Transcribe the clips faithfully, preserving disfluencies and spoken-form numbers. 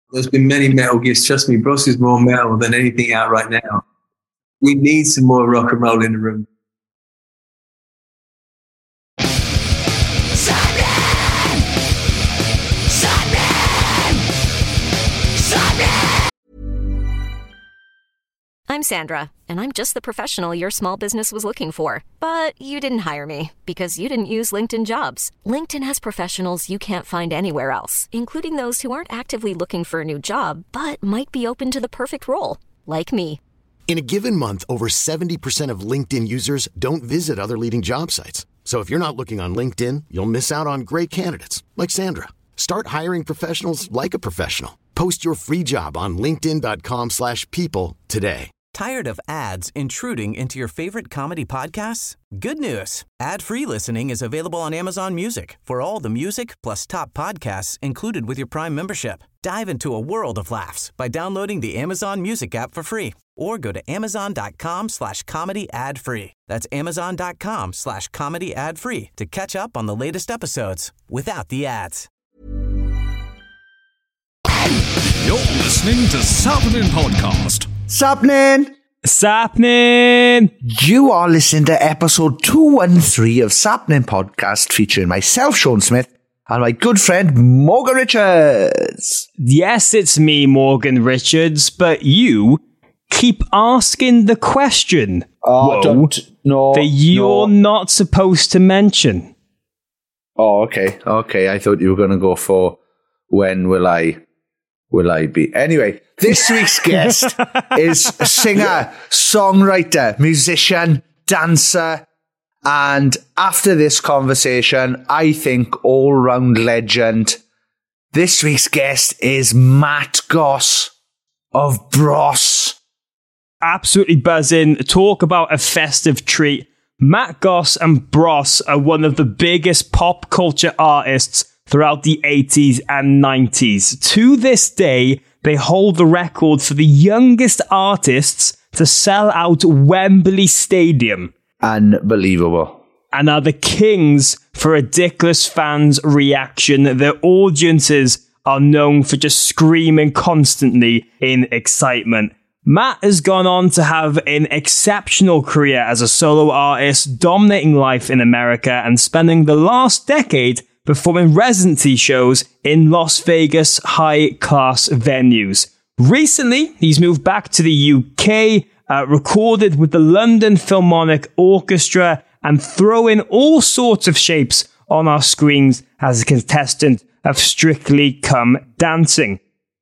There's been many metal gifts. Trust me, Bros is more metal than anything out right now. We need some more rock and roll in the room. I'm Sandra, and I'm just the professional your small business was looking for. But you didn't hire me because you didn't use LinkedIn Jobs. LinkedIn has professionals you can't find anywhere else, including those who aren't actively looking for a new job, but might be open to the perfect role, like me. In a given month, over seventy percent of LinkedIn users don't visit other leading job sites. So if you're not looking on LinkedIn, you'll miss out on great candidates like Sandra. Start hiring professionals like a professional. Post your free job on linkedin.com slash people today. Tired of ads intruding into your favorite comedy podcasts? Good news. Ad-free listening is available on Amazon Music for all the music plus top podcasts included with your Prime membership. Dive into a world of laughs by downloading the Amazon Music app for free or go to amazon.com slash comedy ad free. That's amazon.com slash comedy ad free to catch up on the latest episodes without the ads. You're listening to Sapnin Podcast. Sapnin! Sapnin! You are listening to episode two thirteen of Sapnin Podcast featuring myself, Sean Smith, and my good friend, Morgan Richards. Yes, it's me, Morgan Richards, but you keep asking the question Oh, Whoa, don't, no, that you're no. not supposed to mention. Oh, okay, okay. I thought you were going to go for when will I, will I be? Anyway, this week's guest is a singer, songwriter, musician, dancer, and after this conversation, I think all-round legend. This week's guest is Matt Goss of Bros. Absolutely buzzing. Talk about a festive treat. Matt Goss and Bros are one of the biggest pop culture artists throughout the eighties and nineties. To this day, they hold the record for the youngest artists to sell out Wembley Stadium. Unbelievable. And are the kings for ridiculous fans' reaction. Their audiences are known for just screaming constantly in excitement. Matt has gone on to have an exceptional career as a solo artist, dominating life in America and spending the last decade performing residency shows in Las Vegas high-class venues. Recently, he's moved back to the U K, uh, recorded with the London Philharmonic Orchestra, and throwing all sorts of shapes on our screens as a contestant of Strictly Come Dancing.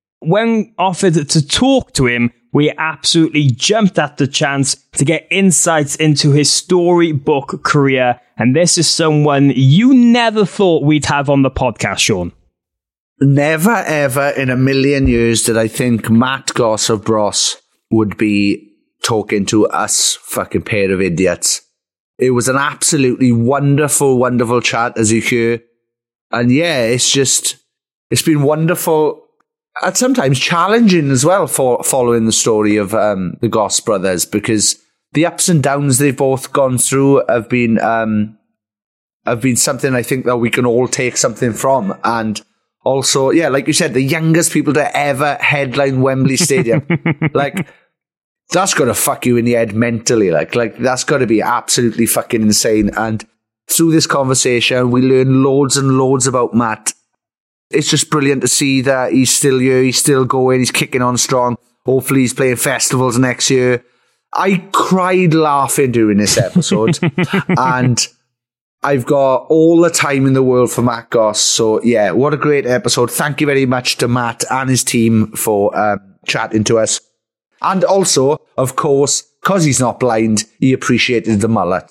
When offered to talk to him, we absolutely jumped at the chance to get insights into his storybook career, and this is someone you never thought we'd have on the podcast, Sean. Never, ever in a million years did I think Matt Goss of Bros would be talking to us fucking pair of idiots. It was an absolutely wonderful, wonderful chat, as you hear. And yeah, it's just, it's been wonderful and sometimes challenging as well for following the story of um, the Goss brothers, because the ups and downs they've both gone through have been um, have been something I think that we can all take something from. And also, yeah, like you said, the youngest people to ever headline Wembley Stadium. Like, that's got to fuck you in the head mentally. Like, like that's got to be absolutely fucking insane. And through this conversation, we learn loads and loads about Matt. It's just brilliant to see that he's still here, he's still going, he's kicking on strong. Hopefully he's playing festivals next year. I cried laughing during this episode. And I've got all the time in the world for Matt Goss. So yeah, what a great episode. Thank you very much to Matt and his team for um, chatting to us. And also, of course, because he's not blind, he appreciated the mullet.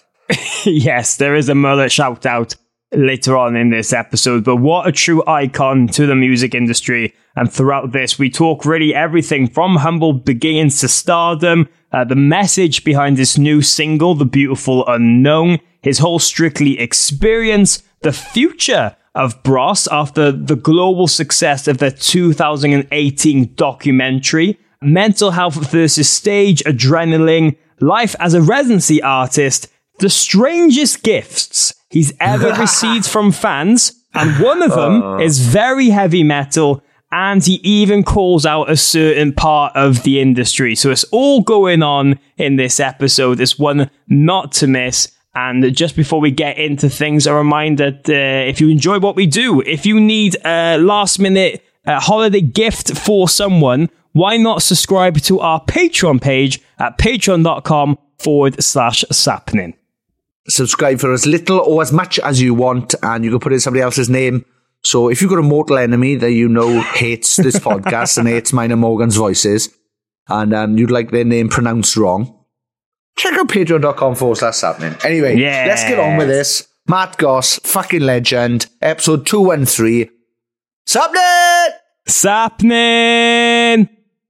Yes, there is a mullet shout out later on in this episode, but what a true icon to the music industry. And throughout this, we talk really everything from humble beginnings to stardom, uh, the message behind this new single, The Beautiful Unknown, his whole Strictly experience, the future of Bros after the global success of their two thousand eighteen documentary, mental health versus stage adrenaline, life as a residency artist, the strangest gifts he's ever received from fans, and one of them uh. is very heavy metal, and he even calls out a certain part of the industry. So it's all going on in this episode. It's one not to miss. And just before we get into things, a reminder that uh, if you enjoy what we do, if you need a last minute uh, holiday gift for someone, why not subscribe to our Patreon page at patreon.com forward slash sappening. Subscribe for as little or as much as you want, and you can put in somebody else's name. So if you've got a mortal enemy that you know hates this podcast and hates mine and Morgan's voices, and um, you'd like their name pronounced wrong, check out patreon.com forward slash sappening. Anyway, yes. Let's get on with this. Matt Goss, fucking legend, episode two one three. Sappening! Sappening!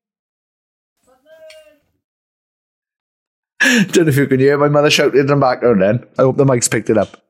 Don't know if you can hear my mother shouting in the background then. I hope the mic's picked it up.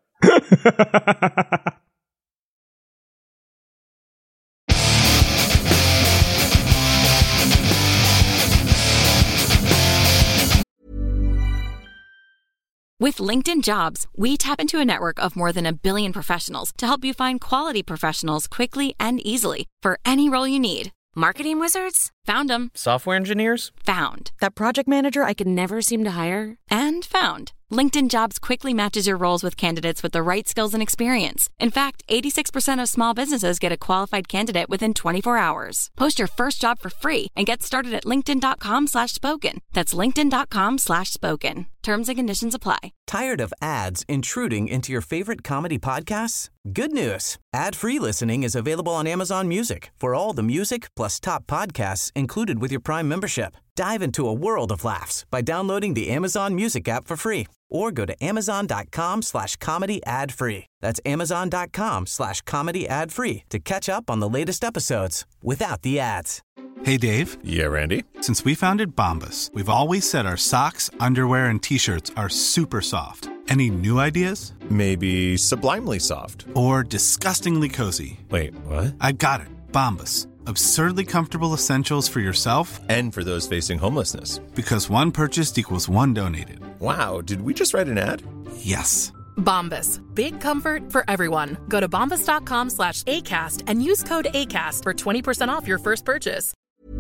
With LinkedIn Jobs, we tap into a network of more than a billion professionals to help you find quality professionals quickly and easily for any role you need. Marketing wizards? Found them. Software engineers? Found. That project manager I could never seem to hire? And found. LinkedIn Jobs quickly matches your roles with candidates with the right skills and experience. In fact, eighty-six percent of small businesses get a qualified candidate within twenty-four hours. Post your first job for free and get started at linkedin.com slash spoken. That's linkedin.com slash spoken. Terms and conditions apply. Tired of ads intruding into your favorite comedy podcasts? Good news. Ad-free listening is available on Amazon Music for all the music plus top podcasts included with your Prime membership. Dive into a world of laughs by downloading the Amazon Music app for free or go to amazon.com slash comedy ad free. That's amazon.com slash comedy ad free to catch up on the latest episodes without the ads. Hey, Dave. Yeah, Randy. Since we founded Bombas, we've always said our socks, underwear, and T-shirts are super soft. Any new ideas? Maybe sublimely soft. Or disgustingly cozy. Wait, what? I got it. Bombas. Absurdly comfortable essentials for yourself and for those facing homelessness. Because one purchased equals one donated. Wow, did we just write an ad? Yes. Bombas. Big comfort for everyone. Go to bombas.com slash ACAST and use code ACAST for twenty percent off your first purchase.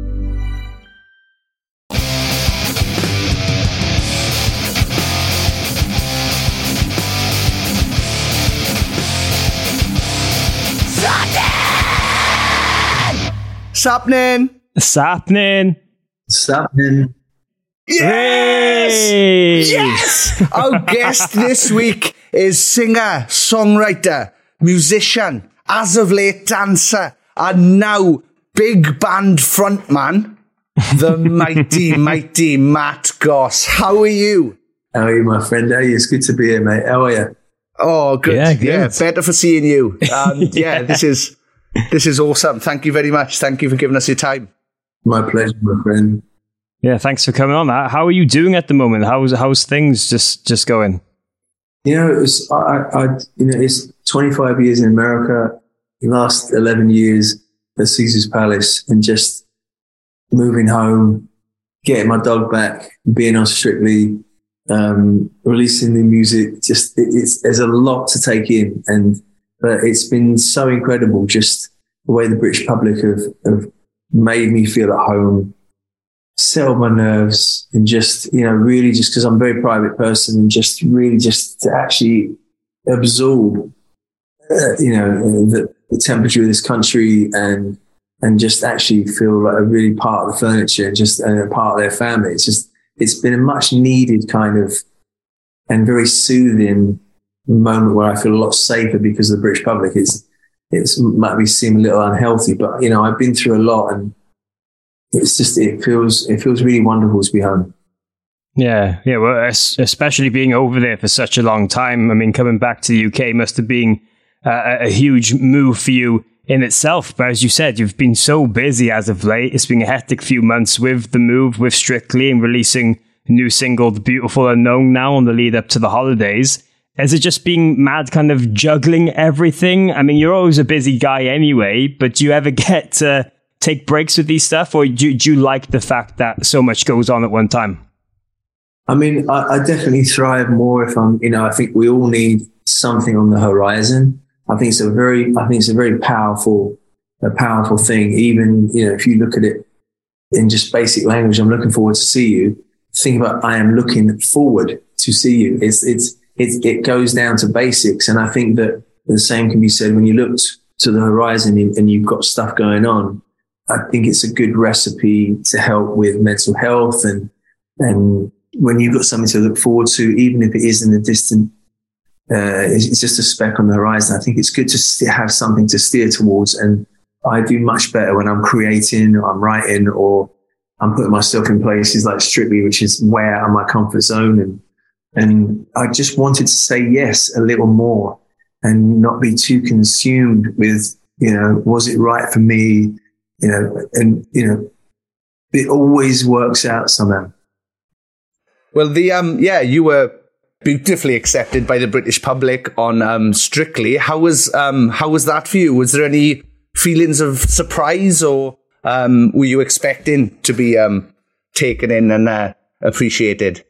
Sappening! Sappening! Sappening! Yes! Hey! Yes! Our guest this week is singer, songwriter, musician, as of late dancer, and now big band frontman, the mighty, mighty Matt Goss. How are you? How are you, my friend? Hey, it's good to be here, mate. How are you? Oh, good. Yeah, good. Yeah, better for seeing you. Um, yeah, this is this is awesome. Thank you very much. Thank you for giving us your time. My pleasure, my friend. Yeah, thanks for coming on. How are you doing at the moment? How's how's things just just going? You know, it's I, I you know it's twenty-five years in America, the last eleven years at Caesar's Palace, and just moving home, getting my dog back, being on Strictly, um, releasing the music. Just it, it's there's a lot to take in, and but it's been so incredible. Just the way the British public have, have made me feel at home, settled my nerves, and just, you know, really just because I'm a very private person, and just really just to actually absorb, uh, you know, the, the temperature of this country, and and just actually feel like a really part of the furniture, just and a part of their family. It's just, it's been a much needed kind of and very soothing moment where I feel a lot safer because of the British public. It's, it's might be seem a little unhealthy, but, you know, I've been through a lot, and it's just, it feels, it feels really wonderful to be home. Yeah, yeah. Well, especially being over there for such a long time. I mean, coming back to the U K must have been uh, a huge move for you in itself. But as you said, you've been so busy as of late. It's been a hectic few months with the move, with Strictly, and releasing a new single, The Beautiful Unknown, now on the lead up to the holidays. Has it just been mad kind of juggling everything? I mean, you're always a busy guy anyway, but do you ever get to take breaks with these stuff, or do, do you like the fact that so much goes on at one time? I mean, I, I definitely thrive more if I'm, you know, I think we all need something on the horizon. I think it's a very, I think it's a very powerful a powerful thing. Even, you know, if you look at it in just basic language, I'm looking forward to see you. Think about, I am looking forward to see you. It's, it's, it, it goes down to basics. And I think that the same can be said when you look to the horizon and you've got stuff going on. I think it's a good recipe to help with mental health. And, and when you've got something to look forward to, even if it is in the distant, uh, it's just a speck on the horizon. I think it's good to st- have something to steer towards. And I do much better when I'm creating or I'm writing or I'm putting myself in places like Strictly, which is way out of my comfort zone. And, and I just wanted to say yes a little more and not be too consumed with, you know, was it right for me? You know, and, you know, it always works out somehow. Well, the, um, yeah, you were beautifully accepted by the British public on, um, Strictly. How was, um, how was that for you? Was there any feelings of surprise or, um, were you expecting to be, um, taken in and, uh, appreciated?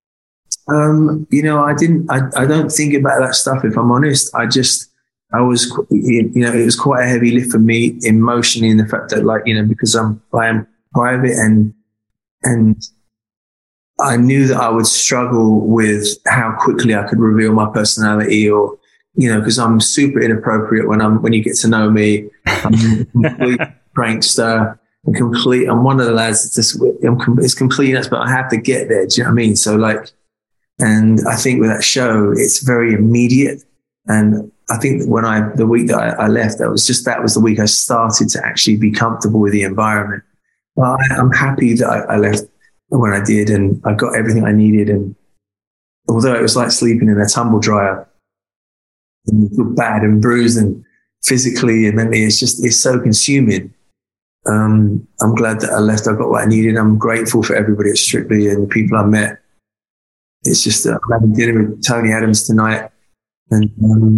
Um, you know, I didn't, I, I don't think about that stuff, if I'm honest. I just, I was, you know, it was quite a heavy lift for me emotionally in the fact that, like, you know, because I'm, I am private and, and I knew that I would struggle with how quickly I could reveal my personality or, you know, because I'm super inappropriate when I'm, when you get to know me. I'm a complete prankster. I'm complete, I'm one of the lads that's just, I'm, it's complete nuts, but I have to get there. Do you know what I mean? So, like, and I think with that show, it's very immediate. And I think that when I, the week that I, I left, that was just, that was the week I started to actually be comfortable with the environment. Well, I, I'm happy that I, I left when I did and I got everything I needed. And although it was like sleeping in a tumble dryer, and you feel bad and bruised and physically and mentally, it's just, it's so consuming. Um, I'm glad that I left. I got what I needed. I'm grateful for everybody at Strictly and the people I met. It's just, uh, I'm having dinner with Tony Adams tonight. And um,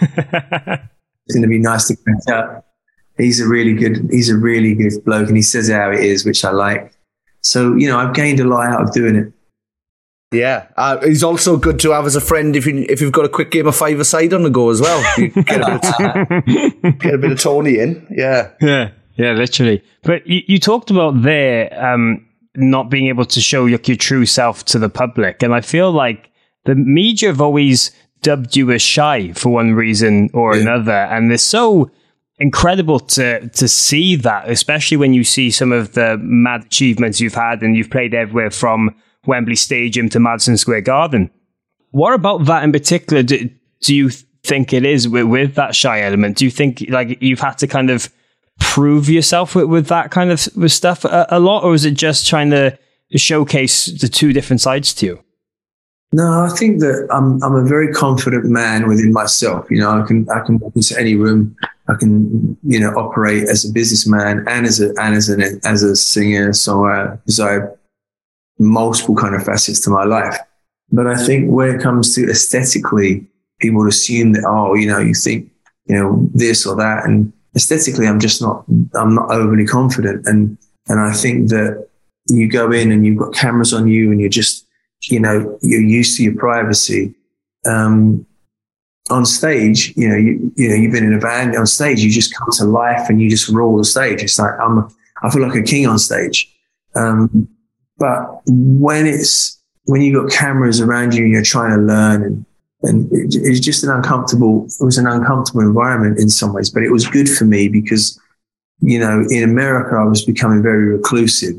it's going to be nice to catch up. He's a really good, he's a really good bloke, and he says how it is, which I like. So, you know, I've gained a lot out of doing it. Yeah, uh, he's also good to have as a friend if you if you've got a quick game of five-a-side on the go as well. Get a bit, get a bit of Tony in. Yeah, yeah, yeah, literally. But you, you talked about there um, not being able to show your, your true self to the public, and I feel like the media have always dubbed you as shy for one reason or yeah. another, and they're so incredible to to see that, especially when you see some of the mad achievements you've had, and you've played everywhere from Wembley Stadium to Madison Square Garden. What about that in particular do, do you think it is with, with that shy element? Do you think like you've had to kind of prove yourself with, with that kind of with stuff a, a lot, or is it just trying to showcase the two different sides to you? No, I think that I'm I'm a very confident man within myself. You know, I can I can walk into any room. I can, you know, operate as a businessman and as a and as an as a singer, songwriter, because I have multiple kind of facets to my life. But I think when it comes to aesthetically, people assume that, oh, you know, you think, you know, this or that, and aesthetically, I'm just not I'm not overly confident, and and I think that you go in and you've got cameras on you, and you're just, you know, you're used to your privacy. Um, on stage, you know, you, you know, you've been in a band on stage, you just come to life and you just rule the stage. It's like, I'm, a, I feel like a king on stage. Um, but when it's, when you've got cameras around you and you're trying to learn, and, and it, it's just an uncomfortable, it was an uncomfortable environment in some ways, but it was good for me because, you know, in America, I was becoming very reclusive.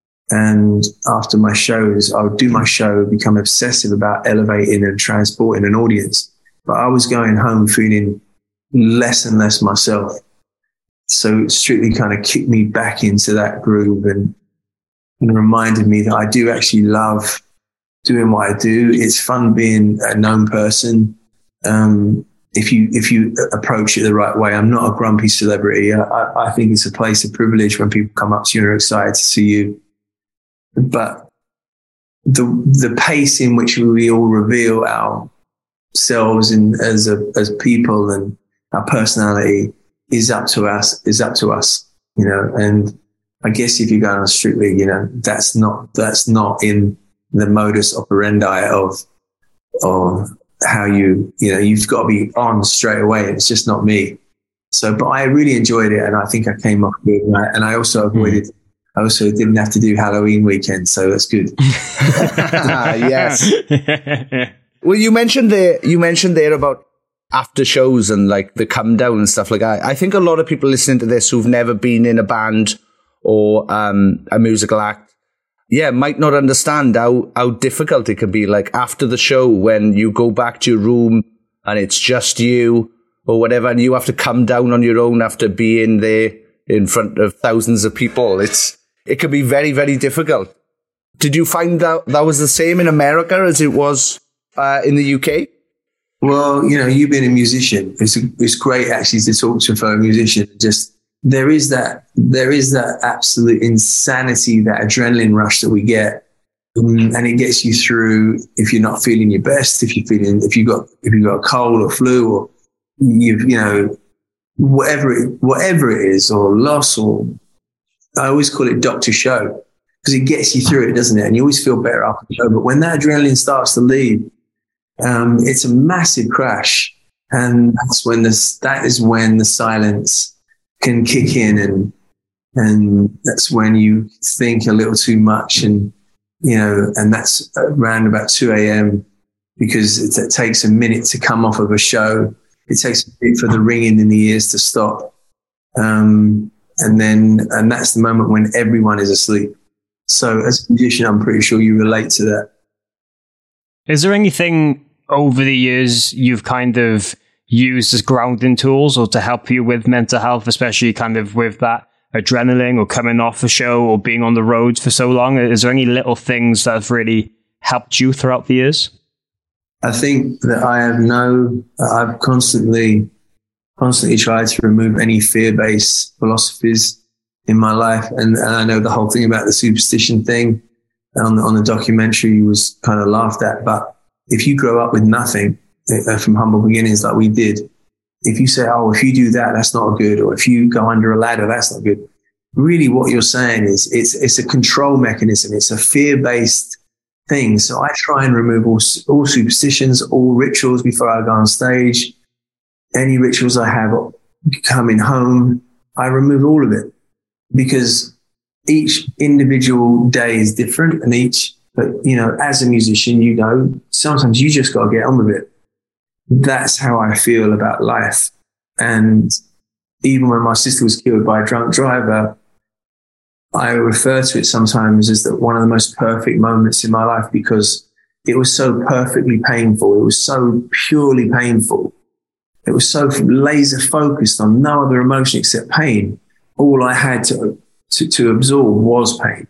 And after my shows, I would do my show, become obsessive about elevating and transporting an audience. But I was going home feeling less and less myself. So it Strictly kind of kicked me back into that groove and, and reminded me that I do actually love doing what I do. It's fun being a known person. Um, if you if you approach it the right way, I'm not a grumpy celebrity. I, I think it's a place of privilege when people come up to you and are excited to see you. But the the pace in which we all reveal ourselves in, as a, as people and our personality is up to us. Is up to us, you know. And I guess if you go on Strictly, you know, that's not that's not in the modus operandi of of how you you know you've got to be on straight away. It's just not me. So, but I really enjoyed it, and I think I came off good. And I, and I also avoided. Mm. I also didn't have to do Halloween weekend, so that's good. Yes. Well, you mentioned there. You mentioned there about after shows and like the come down and stuff like that. I think a lot of people listening to this who've never been in a band or um, a musical act, yeah, might not understand how, how difficult it can be. Like after the show, when you go back to your room and it's just you or whatever, and you have to come down on your own after being there in front of thousands of people. It's it can be very, very difficult. Did you find that that was the same in America as it was uh, in the U K? Well, you know, you've been a musician. It's it's great actually to talk to a fellow musician. Just there is that there is that absolute insanity, that adrenaline rush that we get, um, and it gets you through. If you're not feeling your best, if you're feeling, if you got if you got a cold or flu, or you you know whatever it, whatever it is, or loss, or I always call it doctor show because it gets you through it, doesn't it? And you always feel better after the show. But when that adrenaline starts to leave, Um, it's a massive crash, and that's when this, that is when the silence can kick in, and and that's when you think a little too much, and you know, and that's around about two a.m. because it, it takes a minute to come off of a show. It takes a bit for the ringing in the ears to stop, um, and then and that's the moment when everyone is asleep. So, as a musician, I'm pretty sure you relate to that. Is there anything over the years you've kind of used as grounding tools or to help you with mental health, especially kind of with that adrenaline or coming off a show or being on the road for so long? Is there any little things that have really helped you throughout the years? I think that I have no, I've constantly, constantly tried to remove any fear-based philosophies in my life. And, and I know the whole thing about the superstition thing on the, on the documentary was kind of laughed at, but if you grow up with nothing uh, from humble beginnings like we did, if you say, oh, if you do that, that's not good, or if you go under a ladder, that's not good. Really what you're saying is it's it's a control mechanism. It's a fear-based thing. So I try and remove all, all superstitions, all rituals before I go on stage. Any rituals I have coming home, I remove all of it because each individual day is different, and each But, you know, as a musician, you know, sometimes you just got to get on with it. That's how I feel about life. And even when my sister was killed by a drunk driver, I refer to it sometimes as the, one of the most perfect moments in my life because it was so perfectly painful. It was so purely painful. It was so laser focused on no other emotion except pain. All I had to, to, to absorb was pain.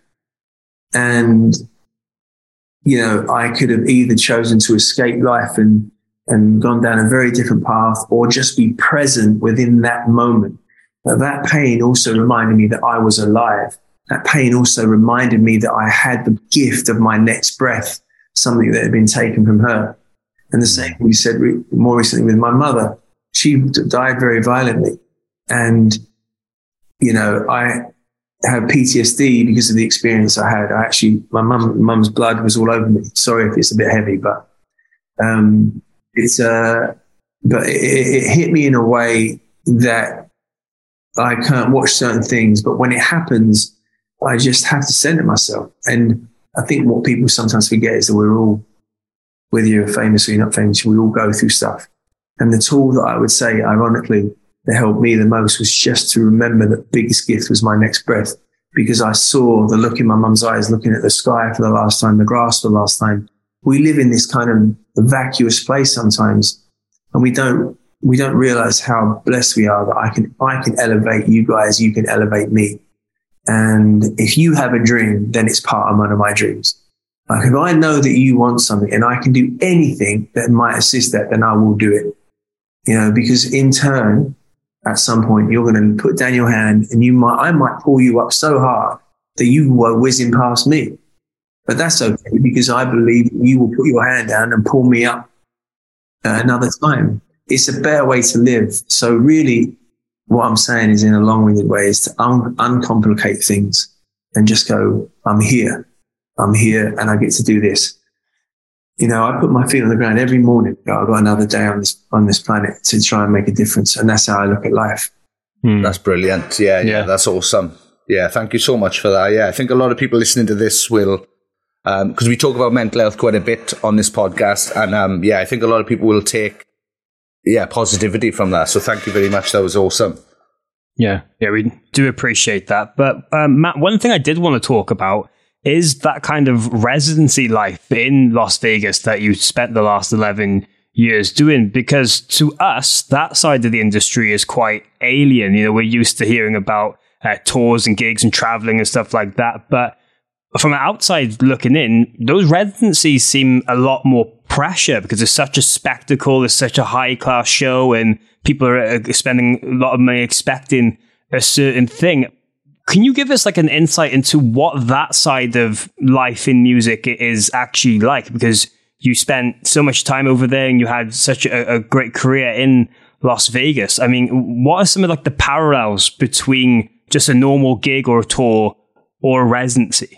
And you know, I could have either chosen to escape life and, and gone down a very different path, or just be present within that moment. But that pain also reminded me that I was alive. That pain also reminded me that I had the gift of my next breath, something that had been taken from her. And the same we said re- more recently with my mother. She d- died very violently. And, you know, I had P T S D because of the experience I had. I actually, my mum, mum's blood was all over me. Sorry if it's a bit heavy, but um, it's uh, but it, it hit me in a way that I can't watch certain things. But when it happens, I just have to center myself. And I think what people sometimes forget is that we're all, whether you're famous or you're not famous, we all go through stuff. And the tool that I would say, ironically, that helped me the most was just to remember that the biggest gift was my next breath, because I saw the look in my mum's eyes looking at the sky for the last time, the grass for the last time. We live in this kind of vacuous place sometimes, and we don't we don't realize how blessed we are that I can I can elevate you guys, you can elevate me. And if you have a dream, then it's part of one of my dreams. Like if I know that you want something and I can do anything that might assist that, then I will do it. You know, because in turn, at some point, you're going to put down your hand and you might, I might pull you up so hard that you were whizzing past me. But that's okay because I believe you will put your hand down and pull me up uh, another time. It's a better way to live. So really what I'm saying is in a long-winded way is to un- uncomplicate things and just go, I'm here. I'm here and I get to do this. you know, I put my feet on the ground every morning. I've got another day on this on this planet to try and make a difference. And that's how I look at life. Hmm. That's brilliant. Yeah, yeah, yeah, that's awesome. Yeah, thank you so much for that. Yeah, I think a lot of people listening to this will, because um, we talk about mental health quite a bit on this podcast. And um, yeah, I think a lot of people will take, yeah, positivity from that. So thank you very much. That was awesome. Yeah, yeah, we do appreciate that. But um, Matt, one thing I did want to talk about is that kind of residency life in Las Vegas that you spent the last eleven years doing, because to us, that side of the industry is quite alien. You know, we're used to hearing about uh, tours and gigs and traveling and stuff like that. But from outside looking in, those residencies seem a lot more pressure because it's such a spectacle, it's such a high class show, and people are spending a lot of money expecting a certain thing. Can you give us like an insight into what that side of life in music is actually like? Because you spent so much time over there and you had such a, a great career in Las Vegas. I mean, what are some of like the parallels between just a normal gig or a tour or a residency?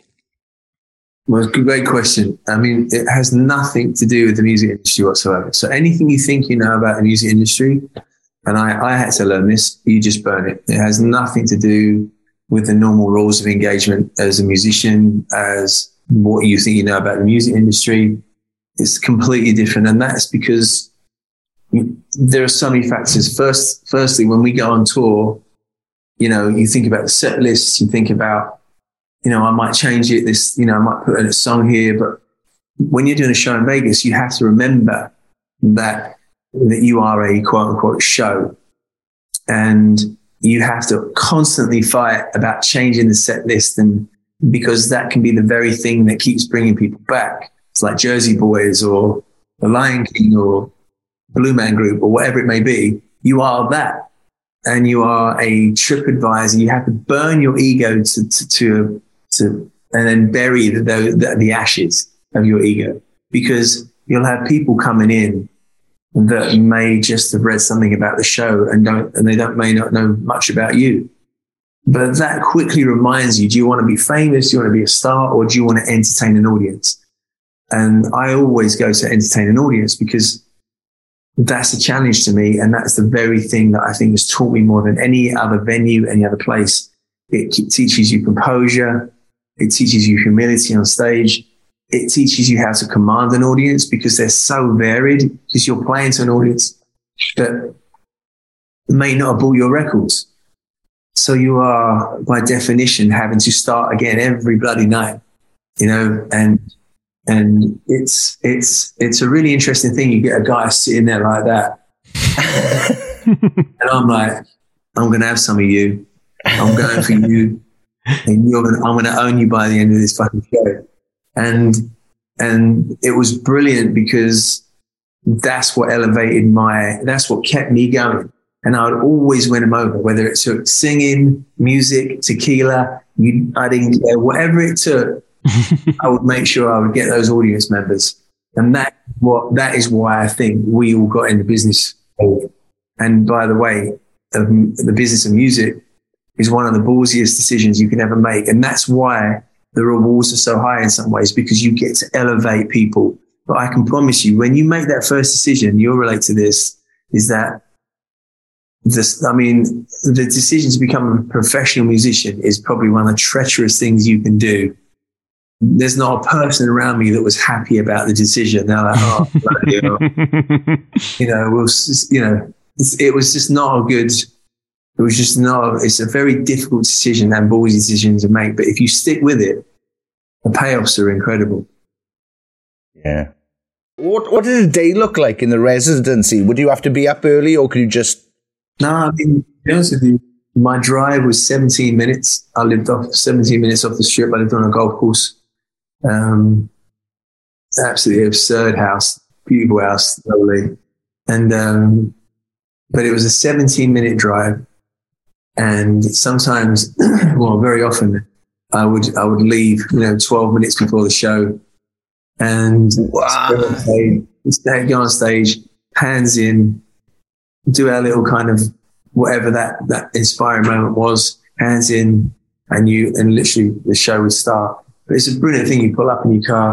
Well, it's a great question. I mean, it has nothing to do with the music industry whatsoever. So anything you think you know about the music industry, and I, I had to learn this, you just burn it. It has nothing to do with the normal rules of engagement as a musician, as what you think you know about the music industry. It's completely different. And that's because there are so many factors. First, firstly, when we go on tour, you know, you think about the set lists, you think about, you know, I might change it, this, you know, I might put in a song here, but when you're doing a show in Vegas, you have to remember that, that you are a quote unquote show. And you have to constantly fight about changing the set list, and because that can be the very thing that keeps bringing people back. It's like Jersey Boys or The Lion King or Blue Man Group or whatever it may be. You are that. And you are a trip advisor. You have to burn your ego to, to, to, to and then bury the, the, the ashes of your ego, because you'll have people coming in that may just have read something about the show and don't, and they don't, may not know much about you. But that quickly reminds you, do you want to be famous? Do you want to be a star, or do you want to entertain an audience? And I always go to entertain an audience because that's a challenge to me. And that's the very thing that I think has taught me more than any other venue, any other place. It teaches you composure. It teaches you humility on stage. It teaches you how to command an audience because they're so varied, because you're playing to an audience that may not have bought your records. So you are, by definition, having to start again every bloody night, you know, and and it's it's it's a really interesting thing. You get a guy sitting there like that, and I'm like, I'm going to have some of you. I'm going for you, and you're going. I'm going to own you by the end of this fucking show. And and it was brilliant because that's what elevated my. That's what kept me going. And I would always win them over, whether it took singing, music, tequila. You, I didn't care, whatever it took. I would make sure I would get those audience members. And that what that is why I think we all got in the business. And by the way, of the business of music is one of the ballsiest decisions you can ever make. And that's why the rewards are so high in some ways, because you get to elevate people. But I can promise you, when you make that first decision, you'll relate to this, is that this, I mean, the decision to become a professional musician is probably one of the treacherous things you can do. There's not a person around me that was happy about the decision. They're like, oh, bloody hell. you know, we'll, you know, it was just not a good, it was just not, it's a very difficult decision and ballsy decision to make. But if you stick with it, the payoffs are incredible. Yeah. What, what did a day look like in the residency? Would you have to be up early, or could you just... No, I mean, to be honest with you, my drive was seventeen minutes. I lived off seventeen minutes off the strip. I lived on a golf course. Um, absolutely absurd house, beautiful house, lovely. And, um, but it was a seventeen minute drive. And sometimes, well, very often I would, I would leave, you know, twelve minutes before the show and wow. stay, stay, go on stage, hands in, do our little kind of whatever that, that inspiring moment was, hands in, and you, and literally the show would start. But it's a brilliant thing. You pull up in your car,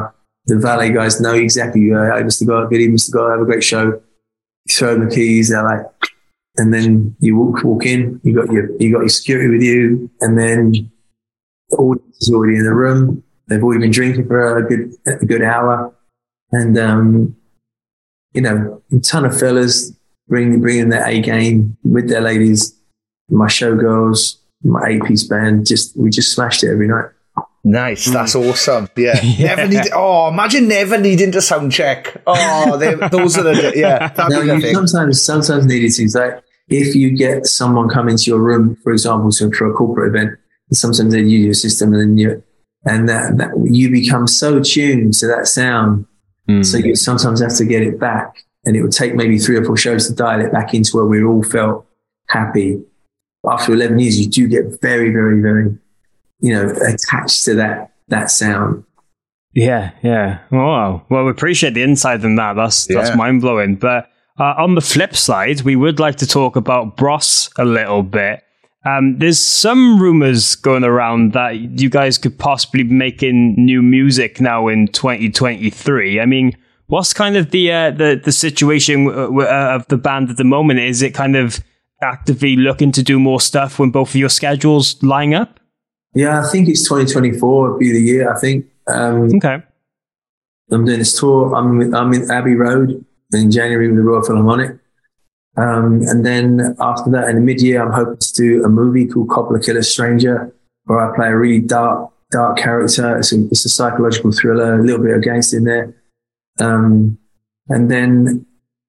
the valet guys know exactly, uh, hey, Mister Guy, good evening, Mister Guy, have a great show. You throw them the keys, they're like, and then you walk walk in, you got your you got your security with you, and then the audience is already in the room. They've already been drinking for a good a good hour, and um, you know, a ton of fellas bring bringing their A game with their ladies. My showgirls, my eight piece band, just we just smashed it every night. Nice, that's awesome. Yeah, yeah. Never need. Oh, imagine never needing to sound check. Oh, they, those are the yeah. No, you thing. sometimes sometimes needed things like if you get someone come into your room, for example, so for a corporate event, sometimes they use your system, and then you and that, that you become so tuned to that sound, mm. so you sometimes have to get it back, and it would take maybe three or four shows to dial it back into where we all felt happy. After eleven years, you do get very, very, very, you know, attached to that that sound. Yeah, yeah. Wow. Well, we appreciate the insight in that. That's yeah. that's mind blowing. But uh, on the flip side, we would like to talk about Bros a little bit. Um, there's some rumors going around that you guys could possibly be making new music now in twenty twenty-three. I mean, what's kind of the uh, the the situation w- w- of the band at the moment? Is it kind of actively looking to do more stuff when both of your schedules line up? Yeah, I think it's twenty twenty-four would be the year. I think. Um, okay. I'm doing this tour. I'm I'm in Abbey Road in January with the Royal Philharmonic, um, and then after that, in the mid-year, I'm hoping to do a movie called Coppola Killer Stranger, where I play a really dark dark character. It's a, it's a psychological thriller, a little bit of gangster in there, um, and then.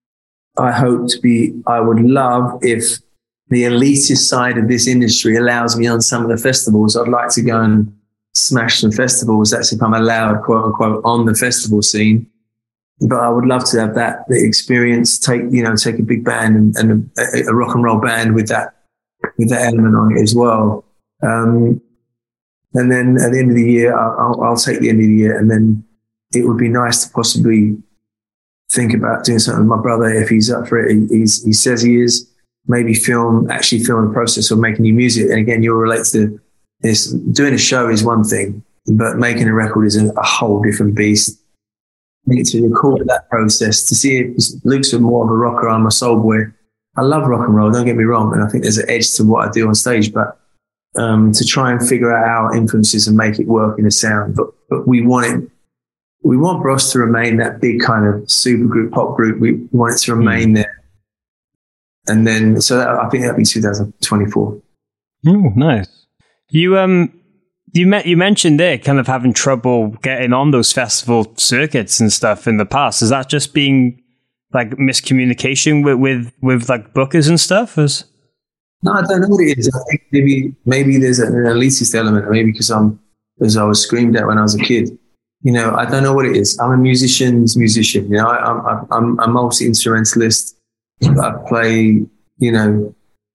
I hope to be, I would love if the elitist side of this industry allows me on some of the festivals. I'd like to go and smash some festivals. That's if I'm allowed, quote unquote, on the festival scene. But I would love to have that the experience, take, you know, take a big band and, and a, a rock and roll band with that, with that element on it as well. Um, and then at the end of the year, I'll, I'll take the end of the year, and then it would be nice to possibly think about doing something with my brother if he's up for it. He, he's, he says he is. Maybe film, actually film the process of making new music. And again, you'll relate to this. Doing a show is one thing, but making a record is a, a whole different beast. I need to record that process to see if Luke's more of a rocker. I'm a soul boy. I love rock and roll, don't get me wrong. And I think there's an edge to what I do on stage, but um, to try and figure out our influences and make it work in a sound. But, but we want it. We want Bros to remain that big kind of super group, pop group. We want it to remain mm. there. And then, so that, I think that'll be two thousand twenty-four. Oh, nice. You, um, you met, you mentioned there kind of having trouble getting on those festival circuits and stuff in the past. Is that just being like miscommunication with, with, with like bookers and stuff? Is... No, I don't know what it is. I think maybe, maybe there's an elitist element, maybe because I'm, because I was screamed at when I was a kid. You know, I don't know what it is. I'm a musician's musician. You know, I, I'm I'm a multi-instrumentalist. I play, you know,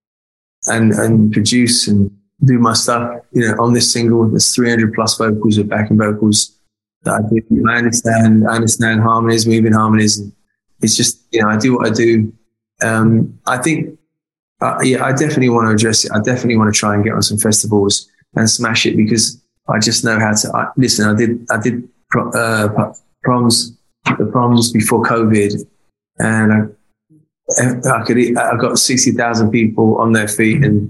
and and produce and do my stuff. You know, on this single, there's three hundred plus vocals or backing vocals that I do. I understand. I understand harmonies, moving harmonies, and it's just, you know, I do what I do. Um, I think, uh, yeah, I definitely want to address it. I definitely want to try and get on some festivals and smash it, because I just know how to. I, listen, I did. I did. Uh, proms, the proms before COVID, and I, I could. I got sixty thousand people on their feet, and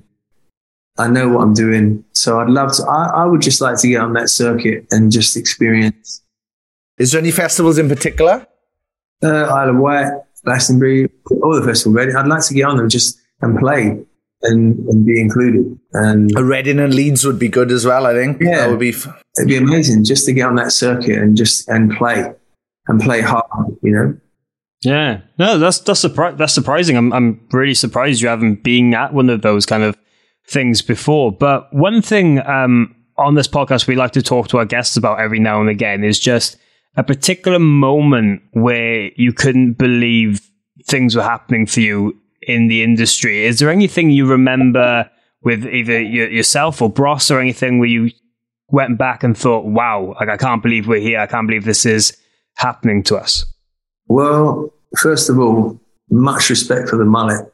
I know what I'm doing. So I'd love to. I, I would just like to get on that circuit and just experience. Is there any festivals in particular? Uh, Isle of Wight, Glastonbury, all the festivals. Ready? I'd like to get on them just and play. And, and be included. And a Reading and Leeds would be good as well, I think. Yeah, that would be f- it'd be amazing just to get on that circuit and just and play and play hard, you know. Yeah, no, that's that's surpri- that's surprising. I'm I'm really surprised you haven't been at one of those kind of things before. But one thing um, on this podcast we like to talk to our guests about every now and again is just a particular moment where you couldn't believe things were happening for you in the industry. Is there anything you remember with either y- yourself or Bros or anything where you went back and thought, wow, like I can't believe we're here. I can't believe this is happening to us? Well, first of all, much respect for the mullet.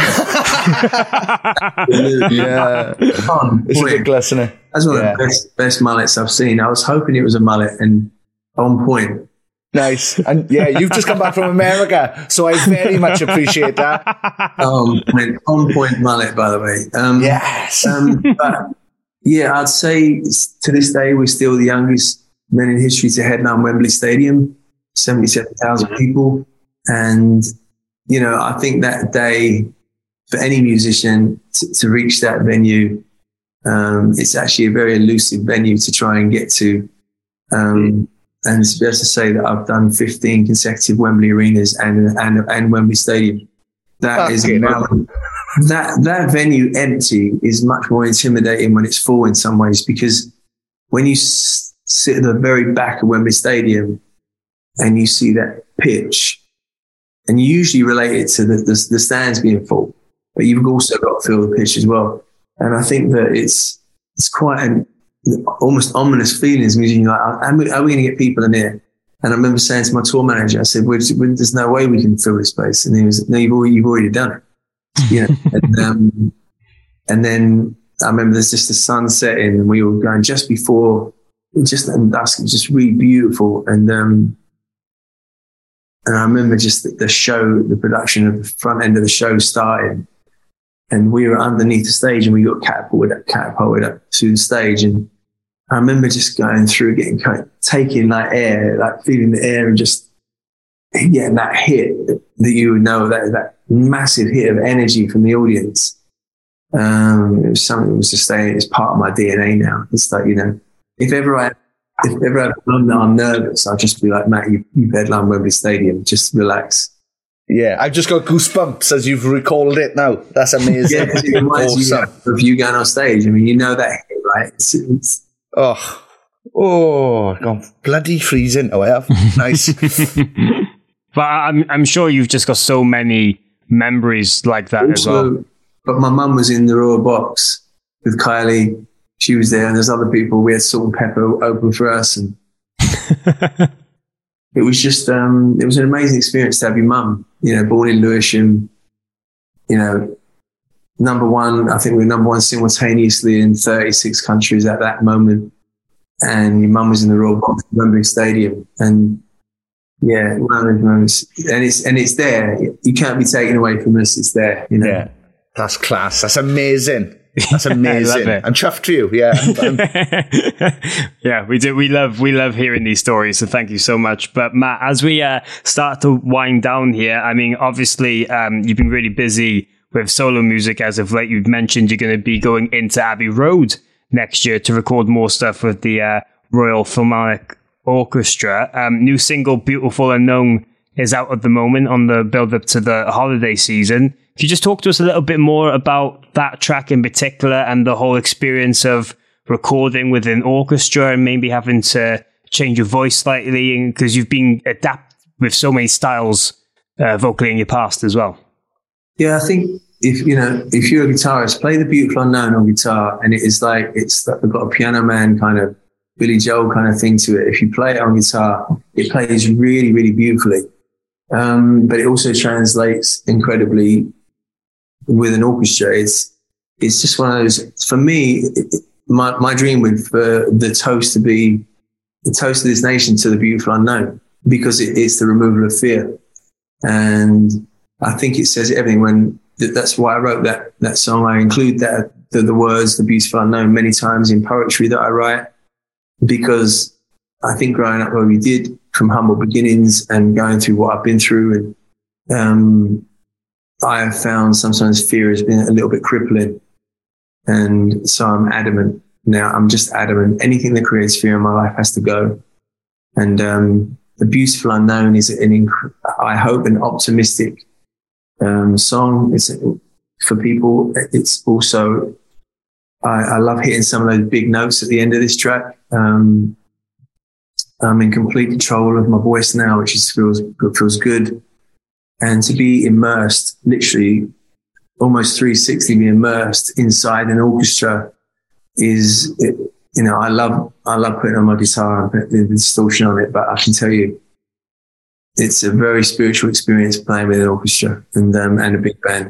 Yeah. Fun, it's a big lesson. That's one yeah. of the best, best mullets I've seen. I was hoping it was a mullet and on point. Nice. And yeah, you've just come back from America, so I very much appreciate that. Um, on point mullet, by the way. Um, yes. um, but yeah, I'd say to this day, we're still the youngest men in history to headline Wembley Stadium, seventy-seven thousand people. And, you know, I think that day for any musician to, to reach that venue, um, it's actually a very elusive venue to try and get to. Um, and to be able to say that I've done fifteen consecutive Wembley arenas and and, and Wembley Stadium, that okay, is a moment. That that venue empty is much more intimidating when it's full in some ways, because when you s- sit at the very back of Wembley Stadium and you see that pitch, and you usually relate it to the, the, the stands being full, but you've also got to feel the pitch as well. And I think that it's it's quite an almost ominous feeling as a musician. You're like, are we, are we going to get people in here? And I remember saying to my tour manager, I said, well, there's no way we can fill this place. And he was, no, you've already, you've already done it. You know, and, um, and then I remember there's just the sun setting and we were going just before, just in dusk, it was just really beautiful. And, um, and I remember just the, the show, the production of the front end of the show started, and we were underneath the stage and we got catapulted up, catapulted up to the stage. And I remember just going through, getting kind of taking like air, like feeling the air and just getting that hit that you would know, that that massive hit of energy from the audience. Um, it was something that was just saying it's part of my D N A now. It's like, you know, if ever I, if ever I, I'm, I'm nervous, I'll just be like, Matt, you, you headline Wembley Stadium, just relax. Yeah, I've just got goosebumps as you've recalled it now. That's amazing. Yeah, because it reminds awesome. you of you going on stage. I mean, you know that hit, right? It's, it's, oh, oh, I've gone bloody freezing. Oh, I have. Nice. But I'm I'm sure you've just got so many memories like that also, as well. But my mum was in the Royal Box with Kylie. She was there, and there's other people. We had Salt and Pepper open for us, and it was just um, it was an amazing experience to have your mum. You know, born in Lewisham. You know, number one. I think we were number one simultaneously in thirty-six countries at that moment, and your mum was in the Royal Box at Wembley Stadium, and yeah, one of those moments, and it's and it's there. You can't be taken away from us. It's there, you know. Yeah, that's class. That's amazing. That's amazing. I'm chuffed for you. Yeah, I'm, yeah, we do. We love we love hearing these stories. So thank you so much. But Matt, as we uh, start to wind down here, I mean, obviously, um, you've been really busy with solo music as of late. You've mentioned you're going to be going into Abbey Road next year to record more stuff with the uh, Royal Philharmonic Orchestra. Um, new single Beautiful Unknown is out at the moment on the build up to the holiday season. Could you just talk to us a little bit more about that track in particular and the whole experience of recording with an orchestra and maybe having to change your voice slightly, because you've been adapt with so many styles uh, vocally in your past as well? Yeah, I think if you know if you're a guitarist, play the Beautiful Unknown on guitar, and it is like it's like they've got a Piano Man kind of Billy Joel kind of thing to it. If you play it on guitar, it plays really, really beautifully. Um, but it also translates incredibly with an orchestra. It's it's just one of those, for me, it, my, my dream would for the toast to be the toast of this nation to the Beautiful Unknown, because it, it's the removal of fear. And I think it says everything when that's why I wrote that, that song. I include that, the, the words, the Beautiful Unknown, many times in poetry that I write, because I think growing up where we did, from humble beginnings and going through what I've been through, and um, I have found sometimes fear has been a little bit crippling. And so I'm adamant now. I'm just adamant. Anything that creates fear in my life has to go. And um, the Beautiful Unknown is an, inc- I hope, an optimistic um, song. It's for people. It's also, I, I love hitting some of those big notes at the end of this track. Um, I'm in complete control of my voice now, which is, feels feels good. And to be immersed, literally almost three sixty, be immersed inside an orchestra is, it, you know, I love I love putting on my guitar and putting the distortion on it, but I can tell you, it's a very spiritual experience playing with an orchestra and um, and a big band.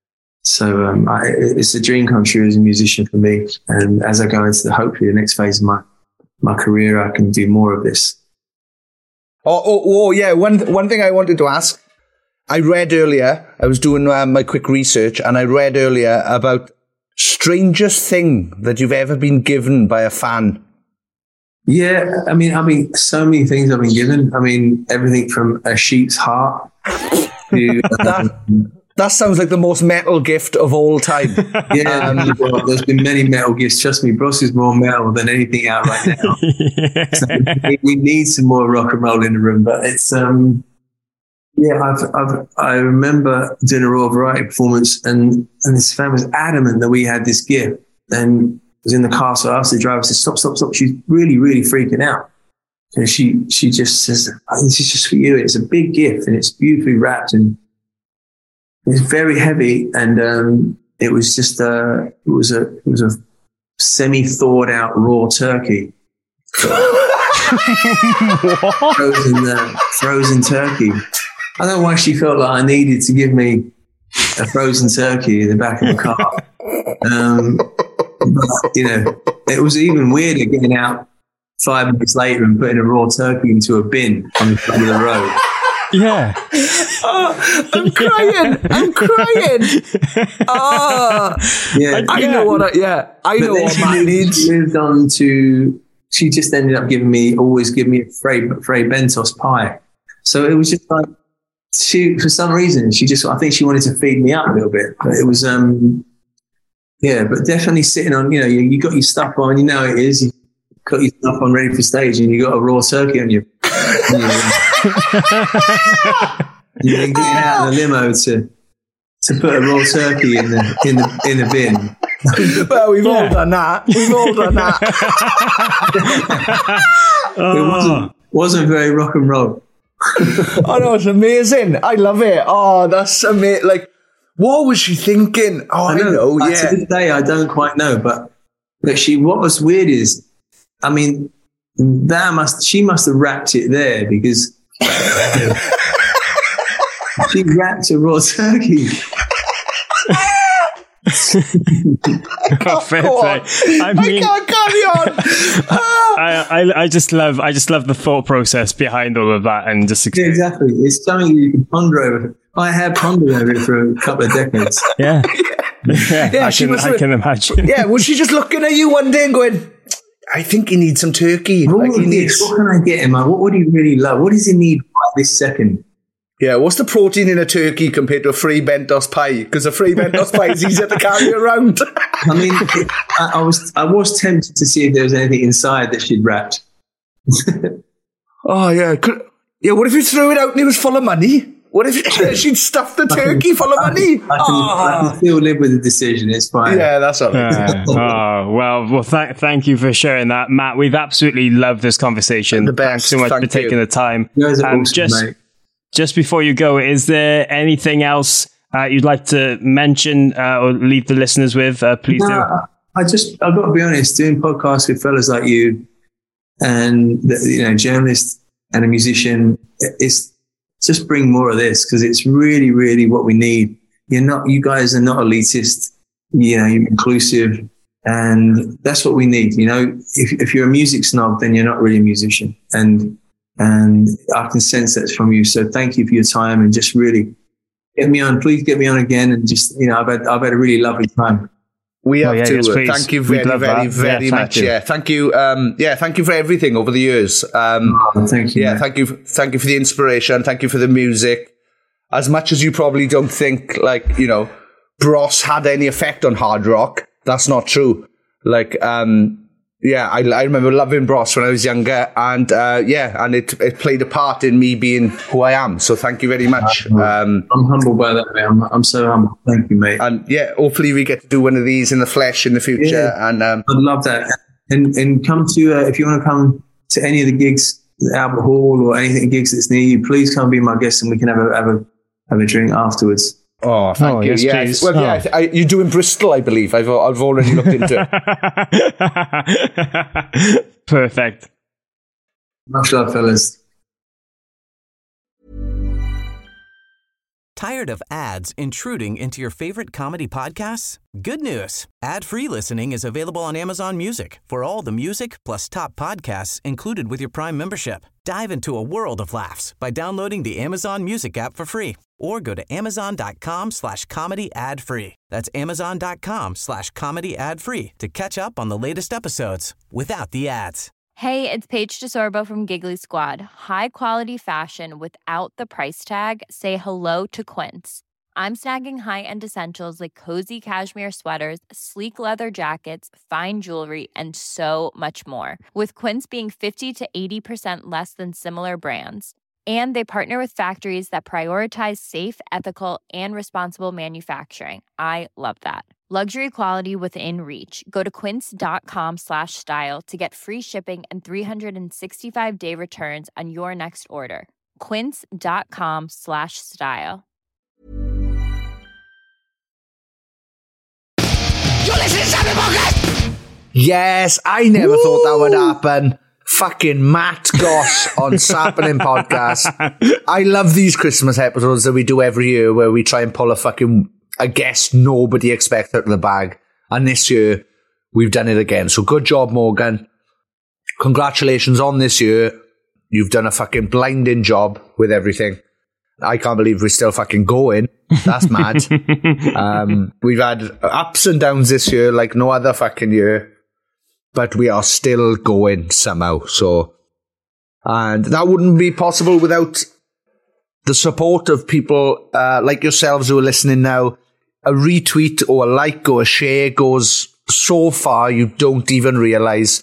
So um, I, it's a dream come true as a musician for me. And as I go into the, hopefully the next phase of my my career, I can do more of this. Oh, oh, oh, yeah. One one thing I wanted to ask. I read earlier, I was doing uh, my quick research, and I read earlier about strangest thing that you've ever been given by a fan. Yeah, I mean, I mean, so many things I've been given. I mean, everything from a sheep's heart to... that, that sounds like the most metal gift of all time. Yeah, um, well, there's been many metal gifts. Trust me, Bros is more metal than anything out right now. So we, we need some more rock and roll in the room, but it's... um. Yeah, I've, I've, I remember doing a Royal Variety performance, and, and this fan was adamant that we had this gift, and was in the car. So I asked the driver, said, "Stop, stop, stop!" She's really, really freaking out, and she she just says, "Oh, this is just for you. It's a big gift, and it's beautifully wrapped, and it's very heavy, and um, it was just a it was a it was a semi thawed out raw turkey." frozen, uh, frozen turkey. I don't know why she felt like I needed to give me a frozen turkey in the back of the car. Um, but, you know, it was even weirder getting out five minutes later and putting a raw turkey into a bin on the side of the road. Yeah. Oh, I'm crying. I'm crying. Oh, yeah. I, I know what I, yeah, I but know what she Matt moved, needs. She moved on to, she just ended up giving me, always give me a Frey, Frey Bentos pie. So it was just like, she, for some reason, she just, I think she wanted to feed me up a little bit. But it was, um, yeah, but definitely sitting on, you know, you, you got your stuff on, you know it is, you got your stuff on ready for stage, and you got a raw turkey on you. You know, you're then getting out of the limo to to put a raw turkey in the in the in the bin. Well, we've yeah. all done that. We've all done that. It wasn't wasn't very rock and roll. Oh no, it's amazing. I love it. Oh, that's amazing. Like, what was she thinking? Oh, I know. I know uh, yeah. To this day, I don't quite know, but but she. What was weird is, I mean, that must she must have wrapped it there, because she wrapped a raw turkey. Oh, fair play. I mean, I can't carry on. I, I I just love I just love the thought process behind all of that, and just yeah, exactly. It's something you can ponder over. I have pondered over it for a couple of decades. Yeah, yeah. yeah I she can was, I can imagine. Yeah, was she just looking at you one day and going, "I think he needs some turkey. What, like he needs... what can I get him? Like, what would he really love? What does he need right this second?" Yeah, what's the protein in a turkey compared to a Frey Bentos pie? Because a Frey Bentos pie is easier to carry around. I mean, it, I, I was I was tempted to see if there was anything inside that she'd wrapped. Oh yeah, Could, yeah. What if you threw it out and it was full of money? What if she'd stuffed the turkey full of money? I can, oh. I can still live with the decision. It's fine. Yeah, that's all right. Uh, oh, well, well th- thank you for sharing that, Matt. We've absolutely loved this conversation. The best. Thanks so much Thank for taking you. the time. You guys are um, awesome, just, mate. just before you go, is there anything else uh, you'd like to mention uh, or leave the listeners with? Uh, please no, do. I just, I've got to be honest, doing podcasts with fellas like you and, the, you know, journalist and a musician, it's just bring more of this, because it's really, really what we need. You're not, you guys are not elitist, you know, you're inclusive, and that's what we need. You know, if, if you're a music snob, then you're not really a musician. And, and I can sense that from you. So thank you for your time, and just really get me on, please get me on again. And just, you know, I've had, I've had a really lovely time. We have oh, yeah, to. yes, uh, thank you very, very, that. very yeah, much. You. Yeah, thank you. Um, yeah, thank you for everything over the years. Um, oh, thank you. Yeah, man. thank you. Thank you for the inspiration. Thank you for the music. As much as you probably don't think, like, you know, Bros had any effect on hard rock, that's not true. Like, um, yeah, I, I remember loving Bros when I was younger, and uh, yeah, and it it played a part in me being who I am. So thank you very much. Um, I'm humbled by that, man. I'm, I'm so humbled. Thank you, mate. and yeah, hopefully we get to do one of these in the flesh in the future. Yeah, and um, I'd love that. And and come to uh, if you want to come to any of the gigs, Albert Hall or anything gigs that's near you, please come be my guest, and we can have a have a have a drink afterwards. Oh, thank oh, you. Yes, yeah, please. well, oh. yeah, I, you do in Bristol, I believe. I've I've already looked into it. Perfect. Much love, fellas. Tired of ads intruding into your favorite comedy podcasts? Good news. Ad-free listening is available on Amazon Music for all the music plus top podcasts included with your Prime membership. Dive into a world of laughs by downloading the Amazon Music app for free or go to amazon.com slash comedy ad free. That's amazon.com slash comedy ad free to catch up on the latest episodes without the ads. Hey, it's Paige DeSorbo from Giggly Squad. High quality fashion without the price tag. Say hello to Quince. I'm snagging high-end essentials like cozy cashmere sweaters, sleek leather jackets, fine jewelry, and so much more. With Quince being fifty to eighty percent less than similar brands. And they partner with factories that prioritize safe, ethical, and responsible manufacturing. I love that. Luxury quality within reach. Go to quince.com slash style to get free shipping and three sixty-five day returns on your next order. Quince.com slash style. You're listening to Sapling Podcast! Yes, I never Woo! thought that would happen. Fucking Matt Goss on Sapling Podcast. I love these Christmas episodes that we do every year where we try and pull a fucking a guest nobody expects out of the bag. And this year, we've done it again. So good job, Morgan. Congratulations on this year. You've done a fucking blinding job with everything. I can't believe we're still fucking going. That's mad. um, we've had ups and downs this year like no other fucking year. But we are still going somehow. So, and that wouldn't be possible without the support of people uh, like yourselves who are listening now. A retweet or a like or a share goes so far you don't even realize.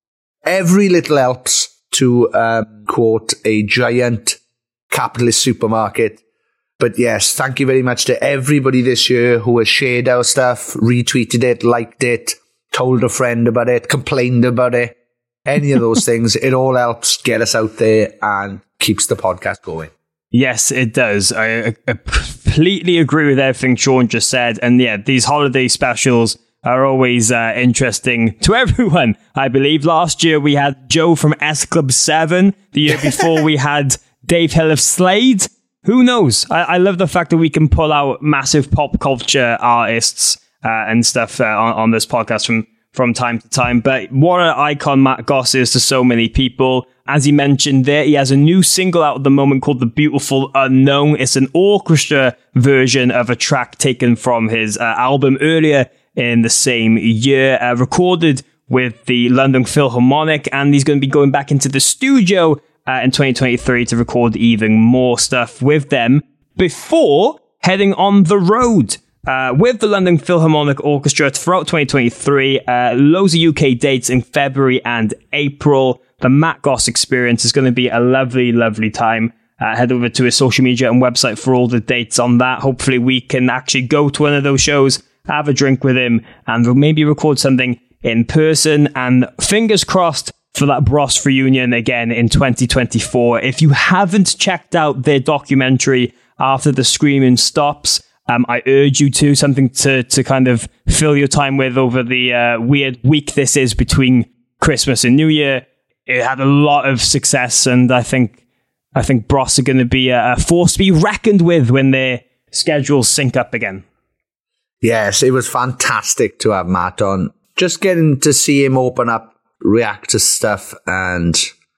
Every little helps to um, quote a giant capitalist supermarket. But yes, thank you very much to everybody this year who has shared our stuff, retweeted it, liked it, told a friend about it, complained about it. Any of those things, it all helps get us out there and keeps the podcast going. Yes, it does. I, I completely agree with everything Sean just said. And yeah, these holiday specials are always uh, interesting to everyone. I believe last year we had Joe from S Club seven. The year before we had Dave Hill of Slade. Who knows? I, I love the fact that we can pull out massive pop culture artists uh, and stuff uh, on, on this podcast from, from time to time. But what an icon Matt Goss is to so many people. As he mentioned there, he has a new single out at the moment called The Beautiful Unknown. It's an orchestra version of a track taken from his uh, album earlier in the same year, uh, recorded with the London Philharmonic, and he's going to be going back into the studio uh, in twenty twenty-three to record even more stuff with them before heading on the road uh, with the London Philharmonic Orchestra throughout twenty twenty-three. Uh, loads of U K dates in February and April. The Matt Goss experience is going to be a lovely, lovely time. Uh, head over to his social media and website for all the dates on that. Hopefully we can actually go to one of those shows, have a drink with him, and maybe record something in person. And fingers crossed for that Bros reunion again in twenty twenty-four. If you haven't checked out their documentary After the Screaming Stops, um, I urge you to. Something to, to kind of fill your time with over the uh, weird week this is between Christmas and New Year. It had a lot of success, and I think I think Bros are going to be a, a force to be reckoned with when their schedules sync up again. Yes, it was fantastic to have Matt on. Just getting to see him open up, react to stuff, and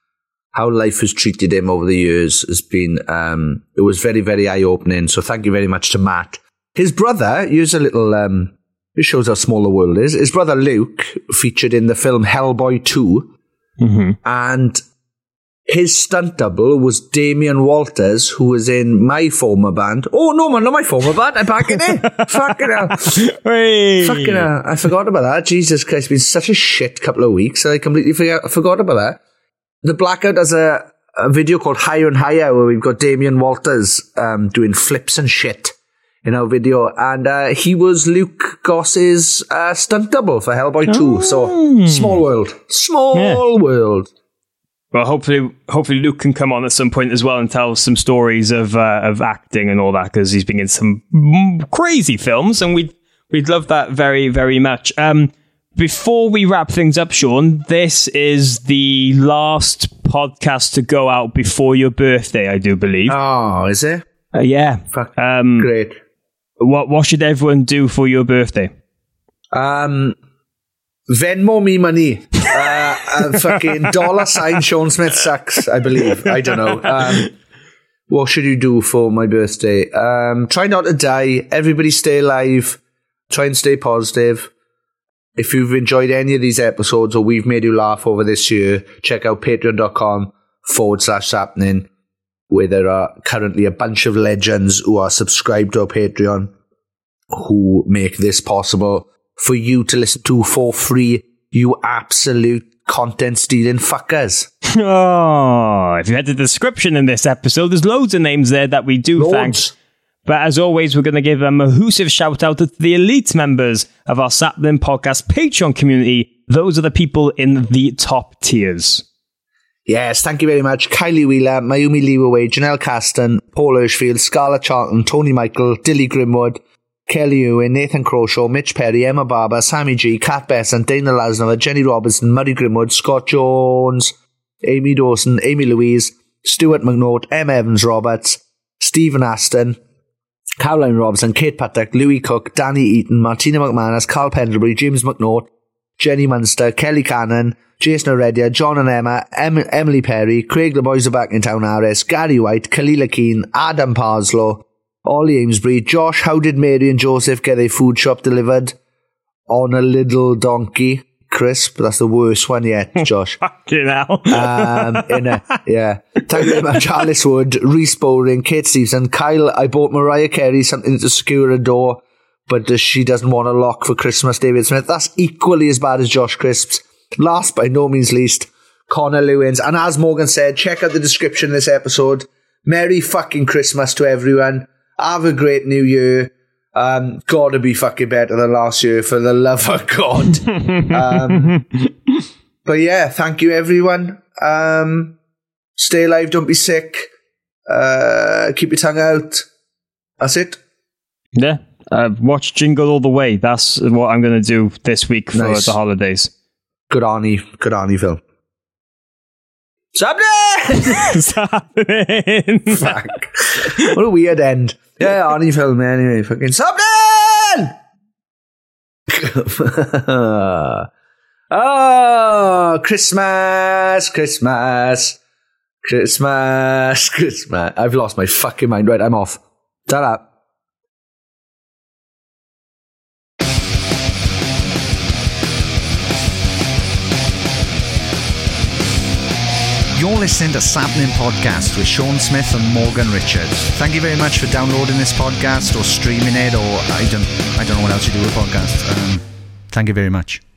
how life has treated him over the years has been, um, it was very, very eye-opening. So thank you very much to Matt. His brother, here's a little, um, this shows how small the world is. His brother Luke featured in the film Hellboy two. Mm-hmm. And his stunt double was Damien Walters, who was in my former band. Oh, no, man, not my former band. I'm back in it. Fucking hell. Hey. Fucking hell. I forgot about that. Jesus Christ, it's been such a shit couple of weeks. I completely forgot, forgot about that. The Blackout has a, a video called Higher and Higher where we've got Damien Walters um, doing flips and shit in our video. And uh, he was Luke Goss's uh, stunt double for Hellboy two. Oh. So, small world. Small yeah. world. Well, hopefully, hopefully Luke can come on at some point as well and tell some stories of uh, of acting and all that, because he's been in some crazy films, and we'd we'd love that very, very much. Um, before we wrap things up, Sean, this is the last podcast to go out before your birthday, I do believe. Oh, is it? Uh, yeah. Fuck, um, great. What What should everyone do for your birthday? Um, Venmo me money. uh, uh, fucking dollar sign Sean Smith sucks, I believe. I don't know. Um, what should you do for my birthday? Um, try not to die. Everybody stay alive. Try and stay positive. If you've enjoyed any of these episodes or we've made you laugh over this year, check out patreon.com forward slash sappening, where there are currently a bunch of legends who are subscribed to our Patreon who make this possible for you to listen to for free, you absolute content-stealing fuckers. Oh, if you had the description in this episode, there's loads of names there that we do Loads. thank. But as always, we're going to give a massive shout out to the elite members of our Sapling Podcast Patreon community. Those are the people in the top tiers. Yes, thank you very much. Kylie Wheeler, Mayumi Leeway, Janelle Caston, Paul Hirschfield, Scarlett Charlton, Tony Michael, Dilly Grimwood, Kelly Ewan, Nathan Croshaw, Mitch Perry, Emma Barber, Sammy G, Kat Besson, Dana Lasnova, Jenny Robertson, Murray Grimwood, Scott Jones, Amy Dawson, Amy Louise, Stuart McNaught, M. Evans Roberts, Stephen Aston, Caroline Robson, Kate Patek, Louis Cook, Danny Eaton, Martina McManus, Carl Pendlebury, James McNaught, Jenny Munster, Kelly Cannon, Jason Oredia, John and Emma, em- Emily Perry, Craig the Boys are back in town, Harris, Gary White, Kalila Keane, Adam Parslow, Ollie Amesbury, Josh, how did Mary and Joseph get their food shop delivered? On a little donkey. Crisp, that's the worst one yet, Josh. Fucking hell. um, in a, yeah. Thank you very much, Alice Wood, Reese Bowring, Kate Stevenson, Kyle. I bought Mariah Carey something to secure a door, but uh, she doesn't want a lock for Christmas, David Smith. That's equally as bad as Josh Crisps. Last by no means least, Connor Lewins. And as Morgan said, check out the description of this episode. Merry fucking Christmas to everyone. Have a great new year. Um, gotta be fucking better than last year, for the love of God. um, but yeah, thank you everyone. Um, stay alive, don't be sick. Uh, keep your tongue out. That's it. Yeah. Uh, watch Jingle All the Way. That's what I'm going to do this week for Nice. the holidays. Good on you. Good on you, Phil. Something! Something! Fuck. What a weird end. Yeah, Arnie film, anyway. Fucking something! Oh, Christmas, Christmas, Christmas, Christmas. I've lost my fucking mind. Right, I'm off. Ta-da. You're listening to Sapling Podcast with Sean Smith and Morgan Richards. Thank you very much for downloading this podcast or streaming it, or I don't, I don't know what else you do with podcasts. Um, thank you very much.